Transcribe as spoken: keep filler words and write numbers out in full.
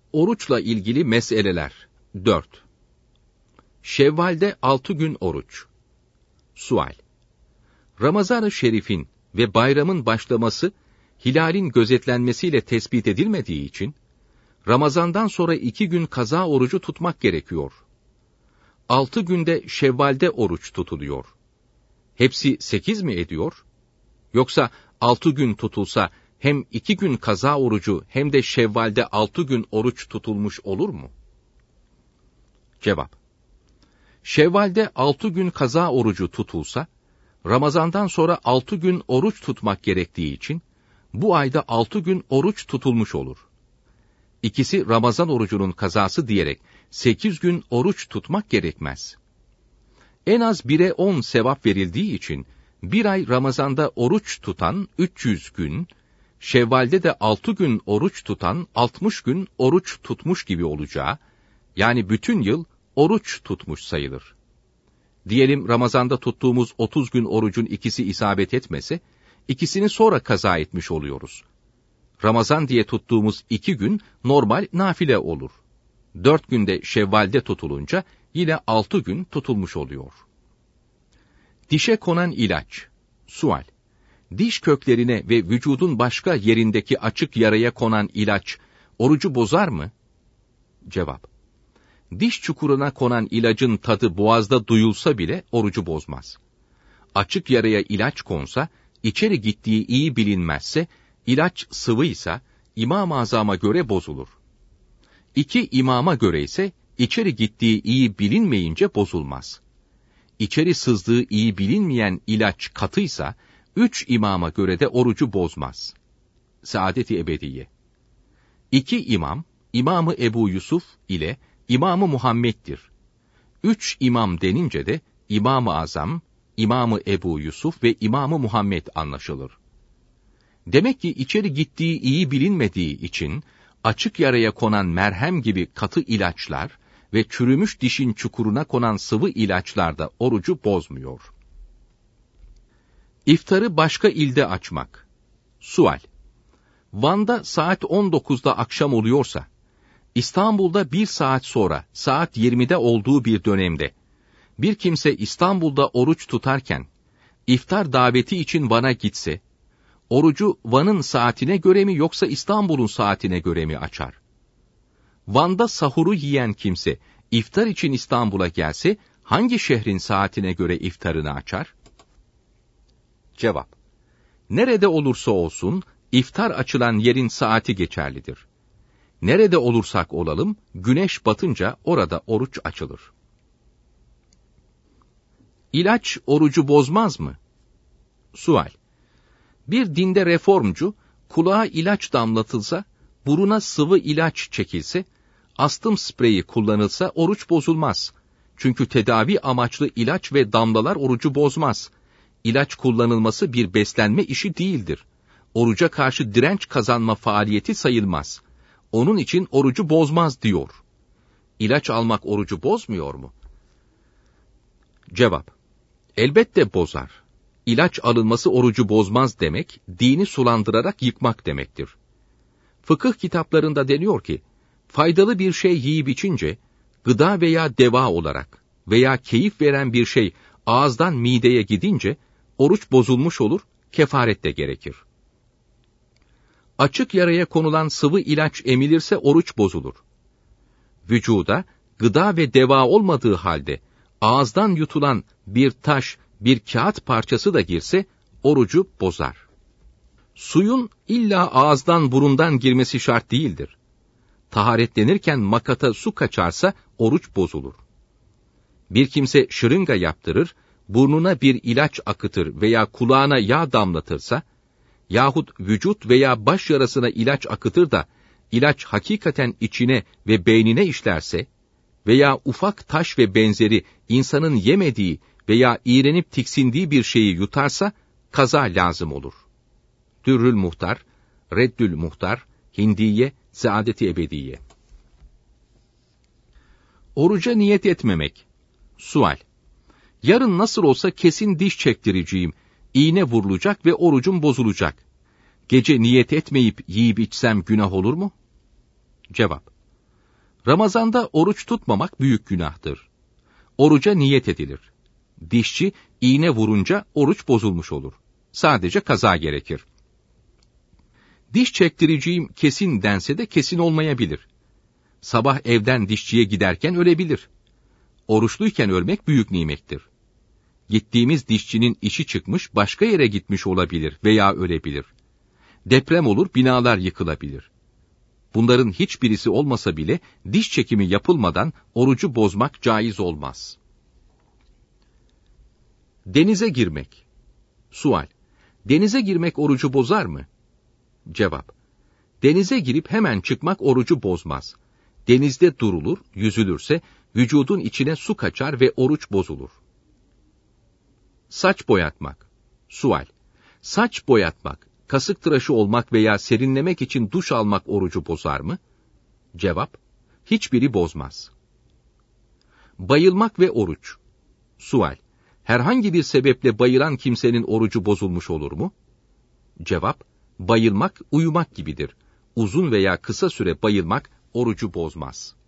Oruçla ilgili meseleler. dört. Şevval'de altı gün oruç. Sual. Ramazan-ı Şerif'in ve bayramın başlaması, hilalin gözetlenmesiyle tespit edilmediği için, Ramazan'dan sonra iki gün kaza orucu tutmak gerekiyor. Altı günde Şevval'de oruç tutuluyor. Hepsi sekiz mi ediyor? Yoksa altı gün tutulsa, hem iki gün kaza orucu hem de Şevval'de altı gün oruç tutulmuş olur mu? Cevap. Şevval'de altı gün kaza orucu tutulsa, Ramazan'dan sonra altı gün oruç tutmak gerektiği için, bu ayda altı gün oruç tutulmuş olur. İkisi Ramazan orucunun kazası diyerek, sekiz gün oruç tutmak gerekmez. En az bire on sevap verildiği için, bir ay Ramazan'da oruç tutan üç yüz gün, Şevval'de de altı gün oruç tutan altmış gün oruç tutmuş gibi olacağı, yani bütün yıl oruç tutmuş sayılır. Diyelim Ramazan'da tuttuğumuz otuz gün orucun ikisi isabet etmese, ikisini sonra kaza etmiş oluyoruz. Ramazan diye tuttuğumuz iki gün normal nafile olur. Dört günde Şevval'de tutulunca yine altı gün tutulmuş oluyor. Dişe konan ilaç. Sual. Diş köklerine ve vücudun başka yerindeki açık yaraya konan ilaç, orucu bozar mı? Cevap. Diş çukuruna konan ilacın tadı boğazda duyulsa bile orucu bozmaz. Açık yaraya ilaç konsa, içeri gittiği iyi bilinmezse, ilaç sıvıysa, İmam-ı Azam'a göre bozulur. İki imama göre ise, içeri gittiği iyi bilinmeyince bozulmaz. İçeri sızdığı iyi bilinmeyen ilaç katıysa, üç imama göre de orucu bozmaz. Saadet-i Ebediye. İki imam, İmam-ı Ebu Yusuf ile İmam-ı Muhammed'dir. Üç imam denince de İmam-ı Azam, İmam-ı Ebu Yusuf ve İmam-ı Muhammed anlaşılır. Demek ki içeri gittiği iyi bilinmediği için, açık yaraya konan merhem gibi katı ilaçlar ve çürümüş dişin çukuruna konan sıvı ilaçlar da orucu bozmuyor. İftarı başka ilde açmak. Sual. Van'da saat on dokuzda akşam oluyorsa, İstanbul'da bir saat sonra saat yirmide olduğu bir dönemde, bir kimse İstanbul'da oruç tutarken, iftar daveti için Van'a gitse, orucu Van'ın saatine göre mi yoksa İstanbul'un saatine göre mi açar? Van'da sahuru yiyen kimse, iftar için İstanbul'a gelse, hangi şehrin saatine göre iftarını açar? Cevap. Nerede olursa olsun, iftar açılan yerin saati geçerlidir. Nerede olursak olalım, güneş batınca orada oruç açılır. İlaç orucu bozmaz mı? Sual. Bir dinde reformcu, kulağa ilaç damlatılsa, buruna sıvı ilaç çekilse, astım spreyi kullanılsa oruç bozulmaz. Çünkü tedavi amaçlı ilaç ve damlalar orucu bozmaz. İlaç kullanılması bir beslenme işi değildir. Oruca karşı direnç kazanma faaliyeti sayılmaz. Onun için orucu bozmaz diyor. İlaç almak orucu bozmuyor mu? Cevap. Elbette bozar. İlaç alınması orucu bozmaz demek, dini sulandırarak yıkmak demektir. Fıkıh kitaplarında deniyor ki, faydalı bir şey yiyip içince, gıda veya deva olarak veya keyif veren bir şey ağızdan mideye gidince, oruç bozulmuş olur, kefaret de gerekir. Açık yaraya konulan sıvı ilaç emilirse oruç bozulur. Vücuda, gıda ve deva olmadığı halde, ağızdan yutulan bir taş, bir kağıt parçası da girse, orucu bozar. Suyun illa ağızdan burundan girmesi şart değildir. Taharetlenirken makata su kaçarsa, oruç bozulur. Bir kimse şırınga yaptırır, burnuna bir ilaç akıtır veya kulağına yağ damlatırsa, yahut vücut veya baş yarasına ilaç akıtır da, ilaç hakikaten içine ve beynine işlerse, veya ufak taş ve benzeri insanın yemediği veya iğrenip tiksindiği bir şeyi yutarsa, kaza lazım olur. Dürrül Muhtar, Reddül Muhtar, Hindiye, Saadet-i Ebediye. Oruca niyet etmemek. Sual. Yarın nasıl olsa kesin diş çektireceğim, iğne vurulacak ve orucum bozulacak. Gece niyet etmeyip yiyip içsem günah olur mu? Cevap. Ramazanda oruç tutmamak büyük günahtır. Oruca niyet edilir. Dişçi iğne vurunca oruç bozulmuş olur. Sadece kaza gerekir. Diş çektireceğim kesin dense de kesin olmayabilir. Sabah evden dişçiye giderken ölebilir. Oruçluyken ölmek büyük nimettir. Gittiğimiz dişçinin işi çıkmış, başka yere gitmiş olabilir veya ölebilir. Deprem olur, binalar yıkılabilir. Bunların hiçbirisi olmasa bile diş çekimi yapılmadan orucu bozmak caiz olmaz. Denize girmek. Sual: Denize girmek orucu bozar mı? Cevap: Denize girip hemen çıkmak orucu bozmaz. Denizde durulur, yüzülürse vücudun içine su kaçar ve oruç bozulur. Saç boyatmak. Sual: Saç boyatmak, kasık tıraşı olmak veya serinlemek için duş almak orucu bozar mı? Cevap: Hiçbiri bozmaz. Bayılmak ve oruç. Sual: Herhangi bir sebeple bayılan kimsenin orucu bozulmuş olur mu? Cevap: Bayılmak, uyumak gibidir. Uzun veya kısa süre bayılmak orucu bozmaz.